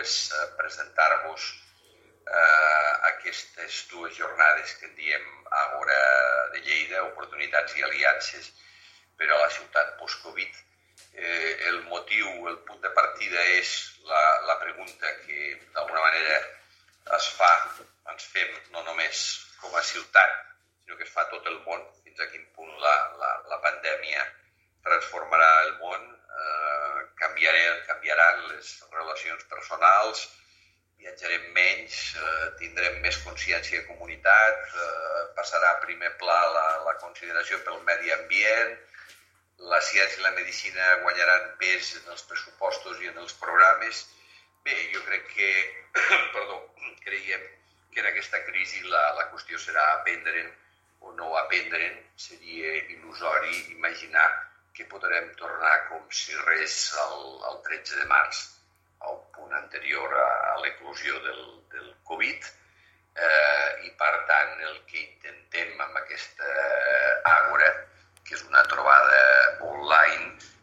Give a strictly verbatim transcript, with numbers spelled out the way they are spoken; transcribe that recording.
pues, presentar-vos eh, aquestes dues jornades que en diem Àgora de Lleida, oportunitats i aliances per a la ciutat post-Covid. Eh, el motiu, el punt de partida és la, la pregunta que d'alguna manera es fa, ens fem no només com a ciutat, sinó que es fa a tot el món, fins a quin punt la, la, la pandèmia transformarà el món, eh, canviaran, canviaran les relacions personals, viatjarem menys, eh, tindrem més consciència de comunitat, eh, passarà a primer pla la, la consideració pel medi ambient, la ciència i la medicina guanyaran pes en els pressupostos i en els programes. Bé, jo crec que, perdó, creiem que en aquesta crisi la, la qüestió serà aprendre'n o no aprendre'n. Seria il·lusori imaginar que podrem tornar com si res el, el tretze de març, a un punt anterior a, a l'eclosió del, del Covid, eh, i per tant el que intentem amb aquesta àgora, que és una trobada online,